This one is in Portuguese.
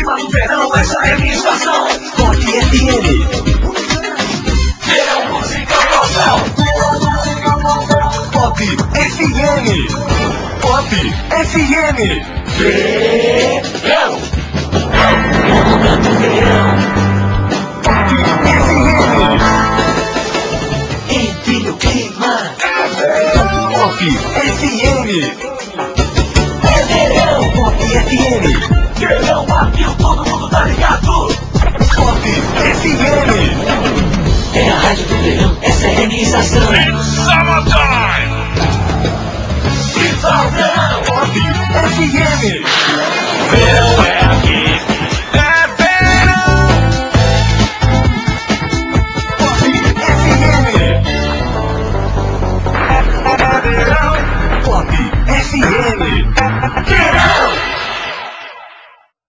clima do verão, essa é minha estação. Pop FM. Verão, música, emoção. Pop FM. Pop FM. Verão. Comandando verão. Pop FM. Entre no clima. Pop FM. É verão, Pop FM. Verão bateu, todo mundo tá ligado. Pop FM. É a rádio do verão, essa é a minha estação. It's summertime! It's all verão, Pop FM. Verão.